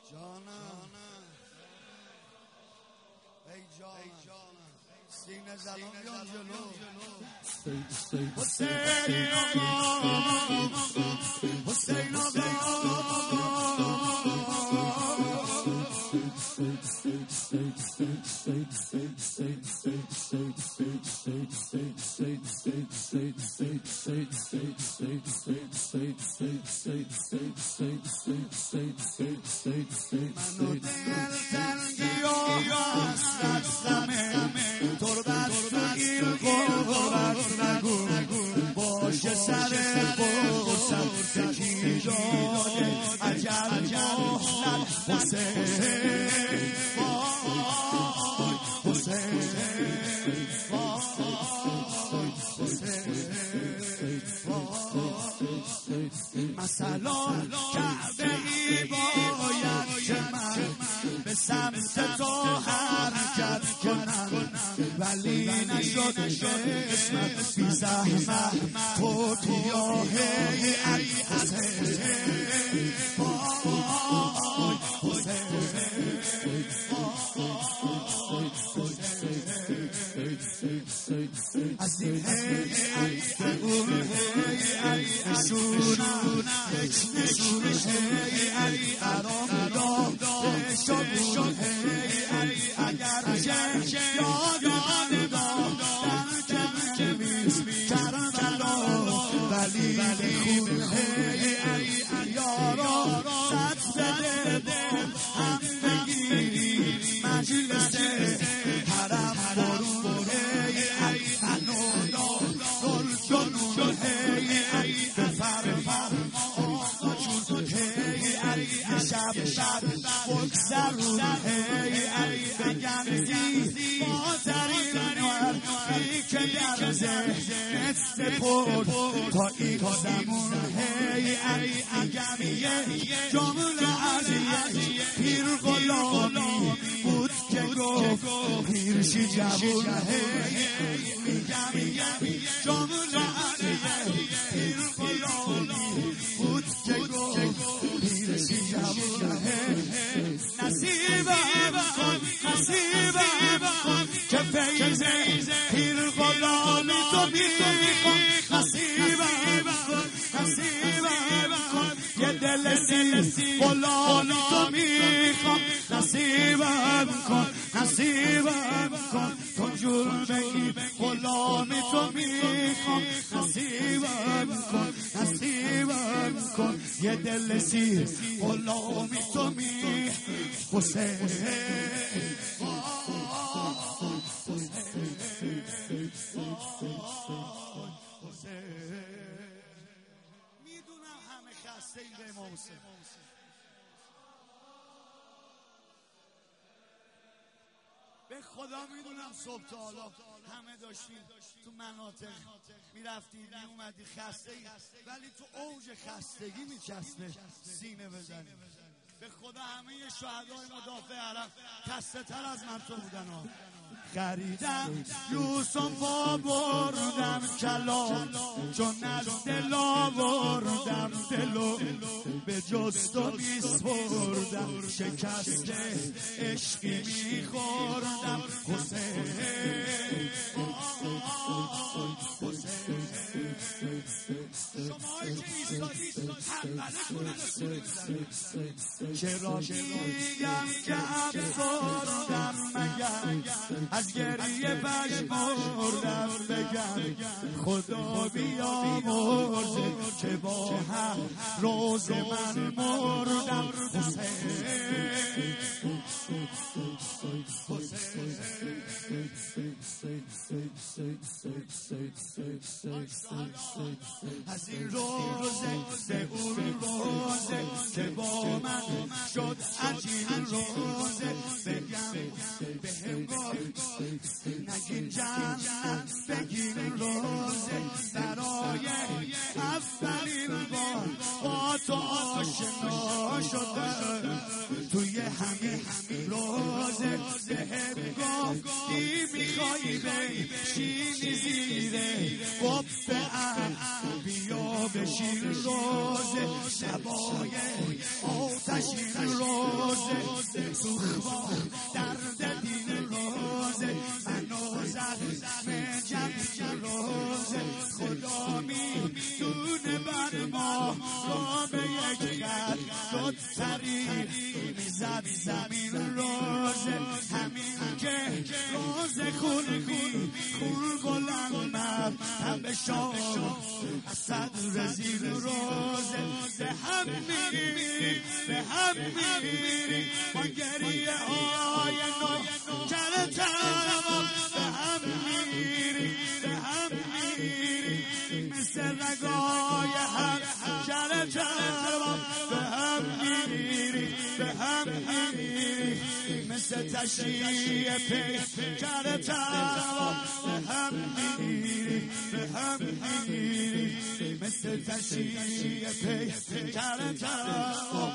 جانم ای جانم سینه زنم بیان جلو حسین آقا حسین منو دل تنگی آستمه تو رو بستگیر قربت نگو باشه سر فرصت تکی داده عجب مهلت حسین مثلا کعبه ای باید که من به سمت تو حرکت کنم ولی نشد قسمت بی زحمت تو گیاه علی حسین از این نشون علی آرام داد شد اگر یادم داد کربلا ولی خون علی یارا صد بده هم بگیری مجلس حرم برون علی انودا گل جنون علی فرفر آقا چون علی شب بگذرون علی بگنزی مادرین نوری که در ذهنت سپر تا این زمان علی اگمیه جمله علی پیر غلامی بود که گفت پیرشی جوون میگم جمله علی پیر غلامی بود که گفت پیرشی جوون نصیبم کن که فیض پیر غلامی تو میخوام نصیبم کن یه دل سی غلامی تو میخوام نصیبم کن تو جرم این غلامی تو میخوام نصیبم کن یه دل سی غلامی تو میخوام حسین میدونم همه خسته این به امام حسین به خدا میدونم صبح تا حالا همه داشتیم تو مناطق میرفتید میومدی خسته ای ولی تو اوج خستگی میچسبه سینه بزنی به خدا همه شهدای مدافع حرم خسته تر از من تو بودن ها خریدم یوسف بردم کلام چون از دل آوردم دلو به جست و بیسپردم شکست عشقی میخوردم حسین شمایی که ایستادید حمله کنه چرا میگم که افسردم مگر از گریه پژمردم بگم خدا بیامرزه که با هم روز من مردم از این روزه به اون روزه که با من شد عجیب روزه بگم به هم گفت نگین جنت بگین روزه برای اولین بار با تو آشنا شدم توی همین روزه به هم گفتی میخوای بشینی زیره قبه بیا بشین روزه شبای آتش این روزه سوخبا درد دین روزه منو زخم جمعی روزه خدا میدونه بر ما را به یک خط شد طریق میزد زمین روزه همین که روزه خون گلم هم به شام از صدر زیر روزه به هم میری به هم میری با گریه های نو کرتم به هم میری به هم میری مثل رگای هم کرتم به هم میری به هم میری مثل تشریع پیکرتم به هم میری به هم میری مثل تشریع پیکرتم